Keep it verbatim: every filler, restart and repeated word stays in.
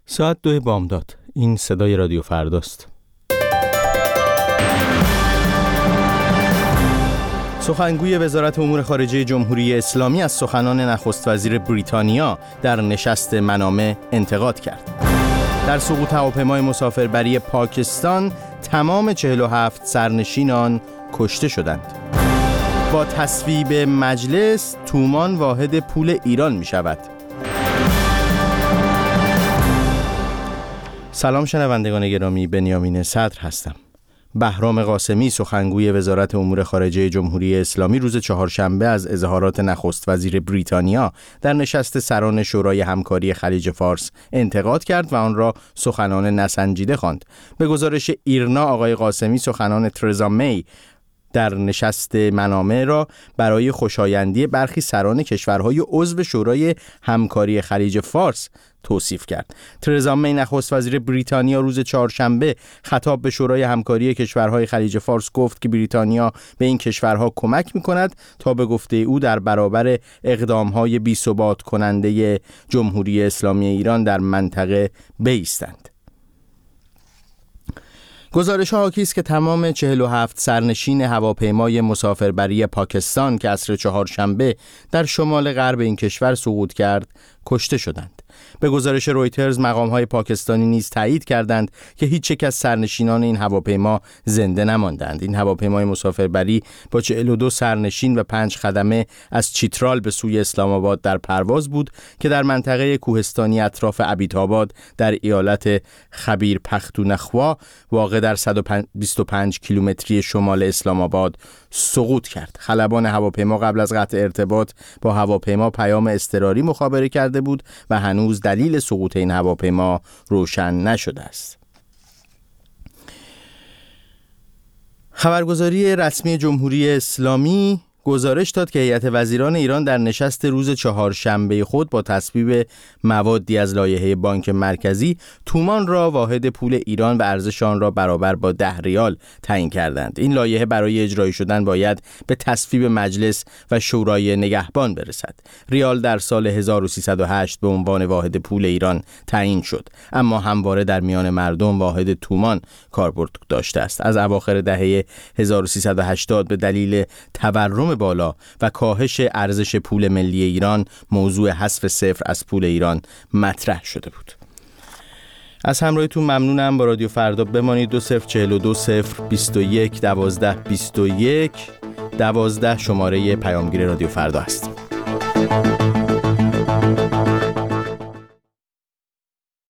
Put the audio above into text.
ساعت دو بامداد. این صدای رادیو فرداست. سخنگوی وزارت امور خارجه جمهوری اسلامی از سخنان نخست وزیر بریتانیا در نشست منامه انتقاد کرد. در سقوط هواپیمای مسافربری پاکستان تمام چهل و هفت سرنشینان کشته شدند. با تصویب مجلس تومان واحد پول ایران می شود. سلام شنوندگان گرامی، بنیامین صدر هستم. بهرام قاسمی سخنگوی وزارت امور خارجه جمهوری اسلامی روز چهارشنبه از اظهارات نخست وزیر بریتانیا در نشست سران شورای همکاری خلیج فارس انتقاد کرد و آن را سخنان نسنجیده خواند. به گزارش ایرنا آقای قاسمی سخنان ترزا می در نشست منامه را برای خوشایندی برخی سران کشورهای عضو شورای همکاری خلیج فارس توصیف کرد. ترزا می نخست وزیر بریتانیا روز چهارشنبه خطاب به شورای همکاری کشورهای خلیج فارس گفت که بریتانیا به این کشورها کمک می‌کند تا به گفته او در برابر اقدام‌های بی‌ثبات کننده جمهوری اسلامی ایران در منطقه بایستند. گزارش ها حاکی است که تمام چهل و هفت سرنشین هواپیمای مسافربری پاکستان که عصر چهارشنبه در شمال غرب این کشور سقوط کرد کشته شدند. به گزارش رویترز مقام‌های پاکستانی نیز تایید کردند که هیچ یک از سرنشینان این هواپیما زنده نماندند. این هواپیمای مسافربری با چهل و دو سرنشین و پنج خدمه از چیترال به سوی اسلام آباد در پرواز بود که در منطقه کوهستانی اطراف ابیتاباد در ایالت خبیر پختونخوا واقع در صد و بیست و پنج کیلومتری شمال اسلام آباد سقوط کرد. خلبان هواپیما قبل از قطع ارتباط با هواپیما پیام اضطراری مخابره کرده بود و هنوز دلیل سقوط این هواپیما روشن نشده است. خبرگزاری رسمی جمهوری اسلامی گزارش داد که هیئت وزیران ایران در نشست روز چهارشنبه خود با تصویب موادی از لایحه بانک مرکزی تومان را واحد پول ایران و ارزش آن را برابر با ده ریال تعیین کردند. این لایحه برای اجرایی شدن باید به تصویب مجلس و شورای نگهبان برسد. ریال در سال هزار و سیصد و هشت به عنوان واحد پول ایران تعیین شد، اما همواره در میان مردم واحد تومان کاربرد داشته است. از اواخر دهه هزار و سیصد و هشتاد به دلیل تورم بالا و کاهش ارزش پول ملی ایران موضوع حذف صفر از پول ایران مطرح شده بود. از همراهیتون ممنونم. با رادیو فردا بمانید. دو صفر چهل و دو صفر بیست و یک دوازده بیست و یک دوازده شماره پیامگیر رادیو فردا است.